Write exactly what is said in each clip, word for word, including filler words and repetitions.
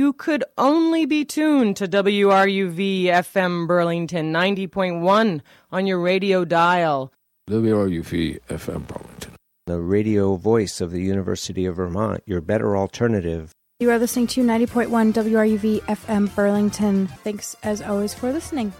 you could only be tuned to W R U V F M Burlington ninety point one on your radio dial. W R U V F M Burlington, the radio voice of the University of Vermont, your better alternative. You are listening to ninety point one W R U V F M Burlington. Thanks, as always, for listening.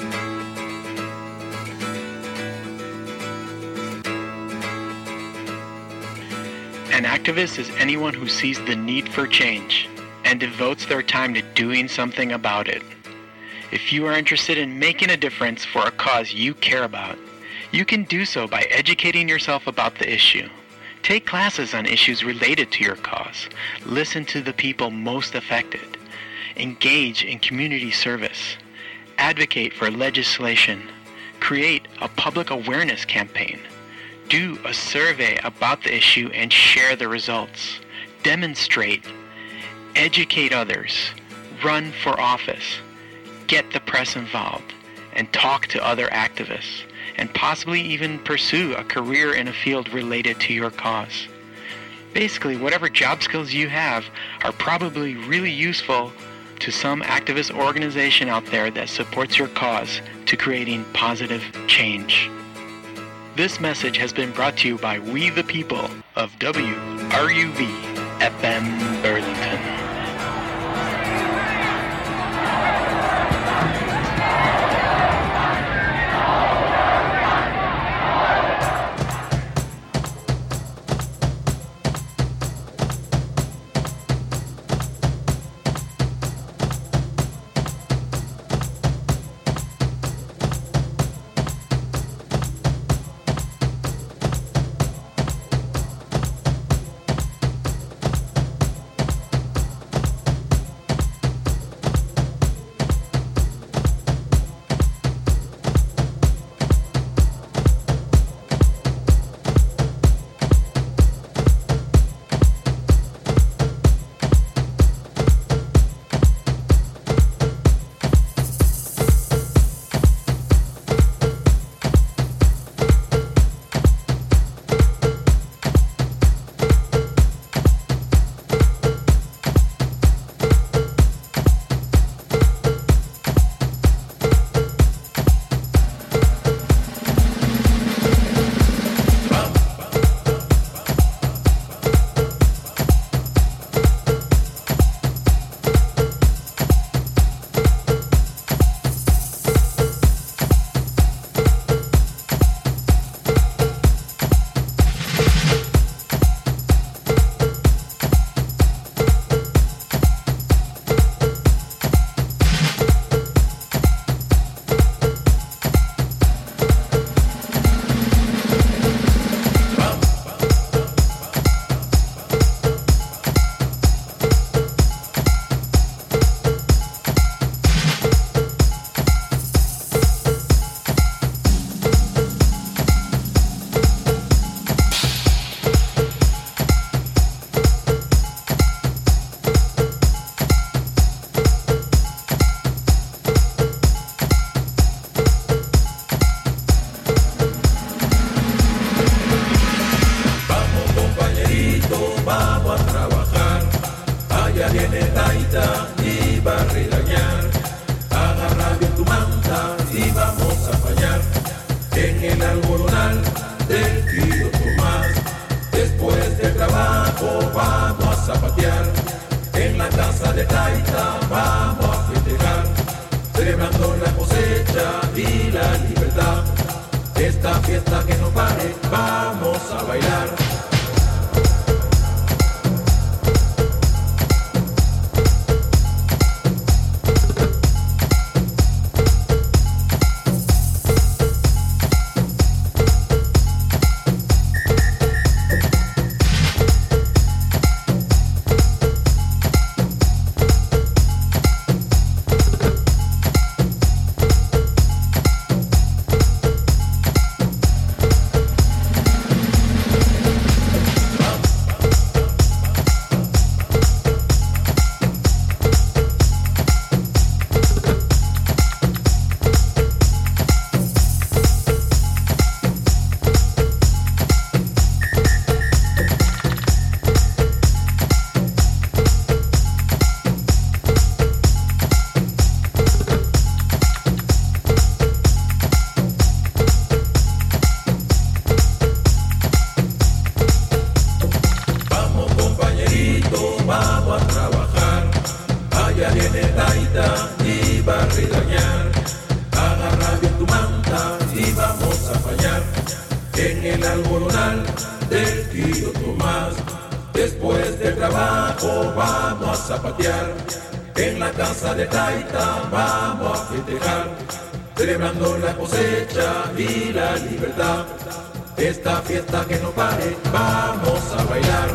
An activist is anyone who sees the need for change and devotes their time to doing something about it. If you are interested in making a difference for a cause you care about, you can do so by educating yourself about the issue. Take classes on issues related to your cause. Listen to the people most affected. Engage in community service. Advocate for legislation. Create a public awareness campaign. Do a survey about the issue and share the results. Demonstrate. Educate others. Run for office. Get the press involved. And talk to other activists. And possibly even pursue a career in a field related to your cause. Basically, whatever job skills you have are probably really useful to some activist organization out there that supports your cause to creating positive change. This message has been brought to you by We the People of W R U V F M Burlington. bien tu manta y vamos a fallar en el algodonal del tío Tomás. Después del trabajo vamos a zapatear, en la casa de Taita vamos a festejar, celebrando la cosecha y la libertad. Esta fiesta que no pare, vamos a bailar.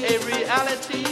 a reality